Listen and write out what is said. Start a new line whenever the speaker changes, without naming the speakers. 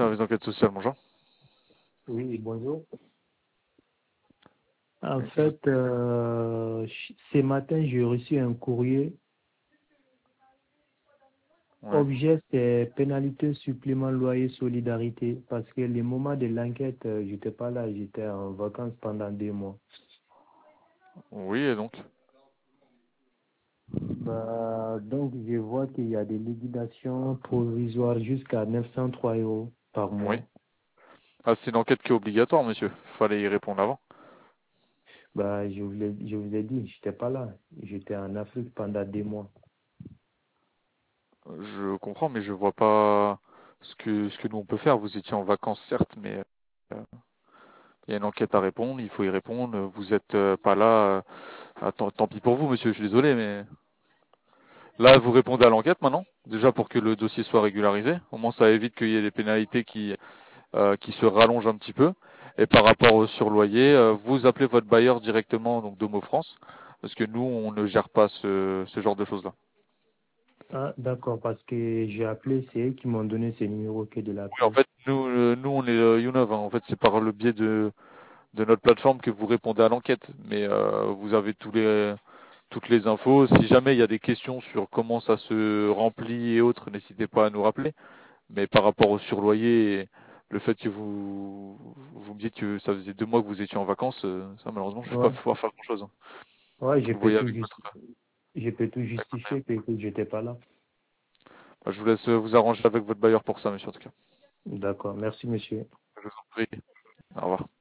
service d'enquête sociale, bonjour.
Oui, bonjour. En
Oui,
fait, ce matin, j'ai reçu un courrier.
ouais.
Objet, c'est pénalité supplément loyer solidarité parce que le moment de l'enquête, j'étais pas là, j'étais en vacances pendant 2 mois.
Oui, et donc?
Donc, je vois qu'il y a des liquidations provisoires jusqu'à 903 euros par
Oui.
mois.
Ah, c'est une enquête qui est obligatoire, monsieur. Fallait y répondre avant.
Je vous ai dit, j'étais pas là. J'étais en Afrique pendant 2 mois.
Je comprends, mais je vois pas ce que nous on peut faire. Vous étiez en vacances, certes, mais il y a une enquête à répondre, il faut y répondre. Vous êtes pas là. Tant pis pour vous, monsieur, je suis désolé, mais là, vous répondez à l'enquête maintenant. Déjà pour que le dossier soit régularisé. Au moins, ça évite qu'il y ait des pénalités qui se rallongent un petit peu. Et par rapport au surloyer, vous appelez votre bailleur directement, donc Domo France, parce que nous, on ne gère pas ce genre de choses-là.
Ah, d'accord, parce que j'ai appelé, c'est eux qui m'ont donné ce numéro que de
Oui, en
l'appeler.
fait, nous, on est Younev, hein. En fait, c'est par le biais de notre plateforme que vous répondez à l'enquête. Mais vous avez toutes les infos. Si jamais il y a des questions sur comment ça se remplit et autres, n'hésitez pas à nous rappeler. Mais par rapport au surloyer, et le fait que vous me dites que ça faisait 2 mois que vous étiez en vacances, ça malheureusement je vais pas
Ouais,
pouvoir faire grand-chose, hein.
ouais,
Vous voyez avec votre.
je peux tout
avec
justifier que j'étais pas là.
Bah, je vous laisse vous arranger avec votre bailleur pour ça, monsieur, en tout cas.
D'accord, merci monsieur.
Je vous en prie. Au revoir.